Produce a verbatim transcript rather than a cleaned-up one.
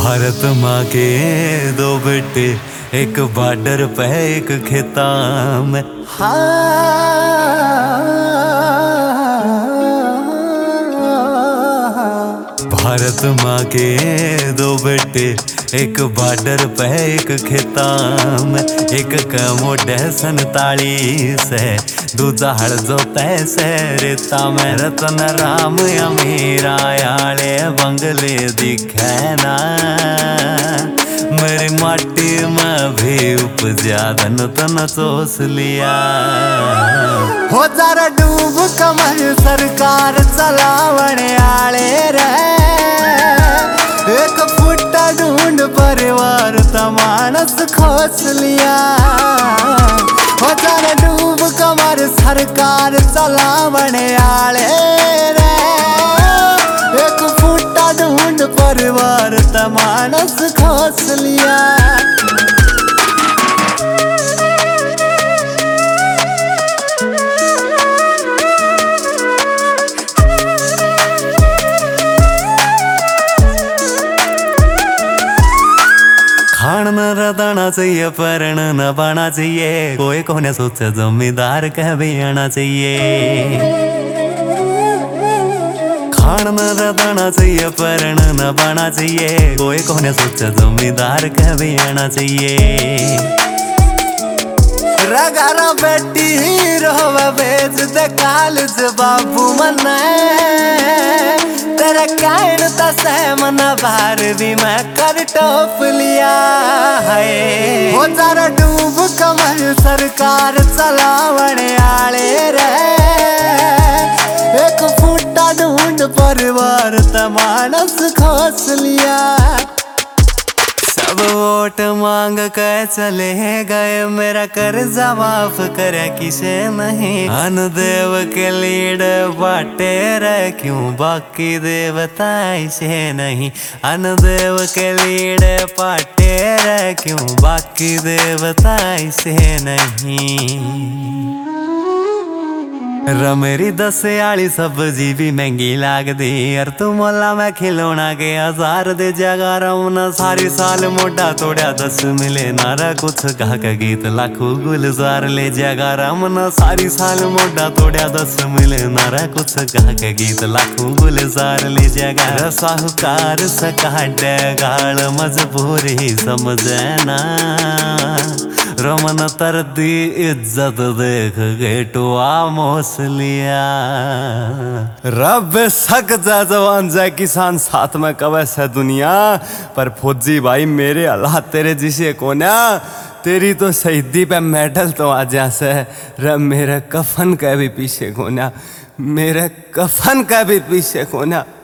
भारत माँ के दो बेटे, एक बॉर्डर पे एक खेता में। भारत माँ के दो बेटे, एक बॉर्डर पे एक खेता में। एक कमोडे सैतालीस है, दूजा हड़ जो तैसे रेता में। रतन राम अमीरा आले बंगले दिखे ना, मेरी माटी में भी उपजा धन तन सोच लिया। हो जरा डूब कमर सरकार चलावने आले रे, एक फुट्टा ढूंढ परिवार तमानस खोस लिया। हो जरा डूब कमर सरकार चलावने आले रे, एक फुट्टा ढूंढ परिवार तमानस खोस लिया। खान न रदाना चाहिए, परण न बाना चाहिए, कोई कोने सोचे जमींदार कह भी आना चाहिए। खान न रदाना चाहिए, परण न बाना चाहिए, कोई कोने सोचे जमींदार कह भी आना चाहिए। रगारा बेटी रोवे बेच दे कालज बाबू मने, तेरा कायन तसे मन बार भी मैं कर टोप लिया है। हो जरा डूब कमर सरकार चलावने आले रे, एक फुट्टा ढूंढ परिवार तमानस खोस लिया। सब वोट मांग कर चले गए, मेरा कर्जा माफ करे किसे नहीं। अनुदेव के लीड बाटे रे, क्यों बाकी देवता इसे नहीं। अनुदेव के लीड बाटे रे, क्यों बाकी देवता इसे नहीं। रमेरी दस आली सब्जी भी महंगी लाग दी, और तू मोला में खिलौना के हजार दे जगा रमना। सारी साल मोटा तोड़ा दस मिले नारा, कुछ गा के गीत लाखों गुलजार ले जगा रमना। सारी साल मोटा तोड़ा दस मिले नारा, कुछ गा के गीत लाखों गुलजार ले जगा। साहूकार सकाट गाल मजबूरी समझे ना, रमन तर दी इज्जत देख गेटवा मोस लिया। रब सक जा जवान जा किसान साथ में कवे से दुनिया, पर फौजी भाई मेरे अल्लाह तेरे जिसे कोना। तेरी तो शहीदी पे मेडल तो आ जा से, रब मेरे कफन का भी पीछे कोना, मेरे कफन का भी पीछे कोना।